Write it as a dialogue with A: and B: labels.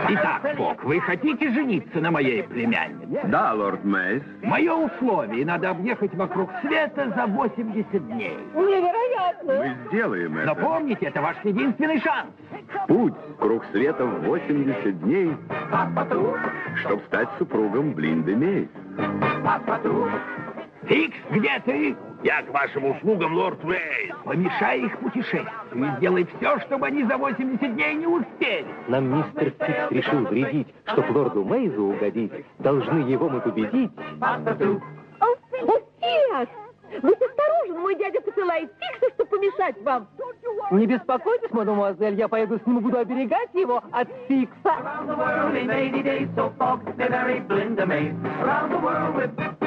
A: Итак, Фок, вы хотите жениться на моей племяннице?
B: Да, лорд Мейс.
A: Мое условие, надо объехать вокруг света за 80 дней.
C: Невероятно!
B: Мы сделаем это.
A: Но помните, это ваш единственный шанс.
B: Путь круг света в 80 дней, чтобы стать супругом Блинды Мейс.
A: Фикс, где ты?
D: Я к вашим услугам, лорд Мейс.
A: Помешай их путешествию и сделай все, чтобы они за 80 дней не успели.
E: Нам мистер Фикс решил вредить, чтоб лорду Мейзу угодить. Должны его мы победить.
C: О, Фикс! Будь осторожен, мой дядя посылает Фикса, чтобы помешать вам.
E: Не беспокойтесь, мадемуазель, я поеду с ним и буду оберегать его от Фикса.
F: Around the world in 80 days, so Fog, they're very Blinda Maze. Around the world with